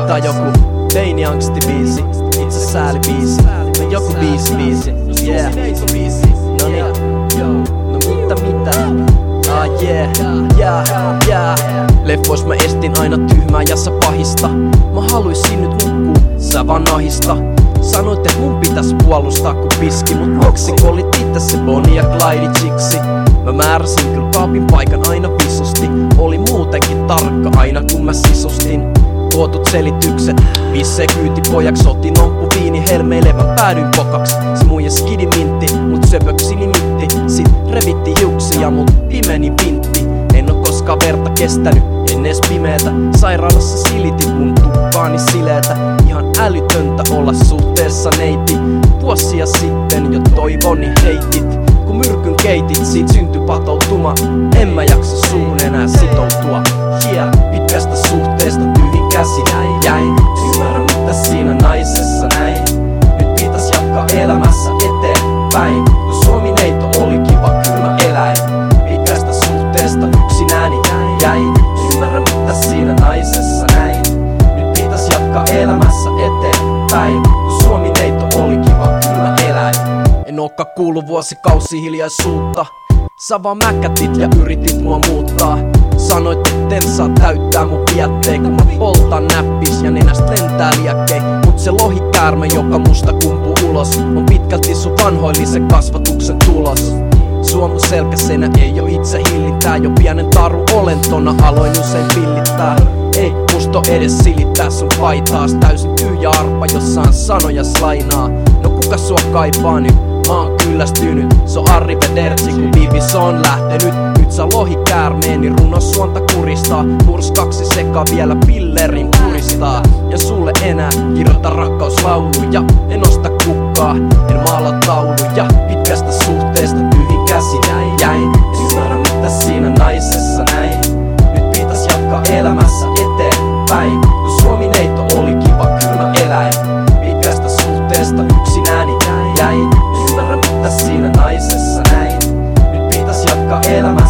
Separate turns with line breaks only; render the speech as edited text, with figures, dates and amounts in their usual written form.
Tää joku teini-angstibiisi, itse säälibiisi. No joku biisi, yeah. Noniin, no mitä? Yeah. Leffois mä estin aina tyhmää ja sä pahista. Mä haluisin nyt nukkuu, sä vaan nahista. Sanoit et mun pitäis puolustaa kun piski, mut maksiko olit itse se Bonnie ja Clyde chiksi. Mä määräsin kyllä kaapin paikan aina visusti. Oli muutenkin tarkka aina kun mä sisustin. Tuotut selitykset, pissee kyytipojaksi. Otin omppu viini helmeilevän päädyin kokaks. Se muija skidi mintti, mut söpöksi nimitti. Sit revitti hiuksia, mut pimeni pintti. En oo koskaan verta kestänyt, en ees pimeetä. Sairaalassa silitit mun tukkaani sileetä. Ihan älytöntä olla suhteessa neiti. Vuosia sitten jo toivoni heitit. Kun myrkyn keitit, siitä syntyi patoutuma. En mä jaksa suun enää sitoutua. Yeah, pitkästä suhteesta tyhjin käsi jäin. Ymmärrä mitä siinä naisessa näin. Nyt pitäis jatkaa elämässä eteenpäin. Kun Suomi-neito oli kiva kylmä eläin. Pitkästä suhteesta yksin ääni jäin. Ymmärrä mitä siinä naisessa näin. Nyt pitäis jatkaa elämässä eteenpäin. Kun Suomi-neito oli kiva kylmä eläin. En ookaan kuullut vuosikausia hiljaisuutta. Sä vaan mäkätit ja yritit mua muuttaa. Sanoit etten saa täyttää mun viettein. Kun mä poltan näppis ja nenästä lentää liekkei. Mut se lohikäärme joka musta kumpuu ulos on pitkälti sun vanhoillisen kasvatuksen tulos. Sua mun selkäsenä ei oo itse hillintää. Jo pienen taru olentona aloin usein pillittää. Ei musta edes silittää sun paitaas. Täysin tyhjä arpa jossa on sanoja slainaa. No kuka sua kaipaa nyt? Mä oon kyllästynyt, se on arrivederci kun Vivis on lähtenyt. Nyt sä lohikäärmeeni runos suonta kuristaa. Murskaksi sekä vielä pillerin puristaa. Ja sulle enää kirjoita rakkauslauluja. En osta kukkaa, en maala tauluja. Pitkästä suhteesta tyhjin käsi jäin. Ymmärrä mitä siinä naisessa näin. Nyt pitäis jatkaa elämässä eteenpäin. Kun Suomi-neito oli kiva kylmä eläin. Pitkästä suhteesta yksin ääni jäin. Ymmärrä mitä siinä naisessa näin. Nyt pitäis jatkaa elämää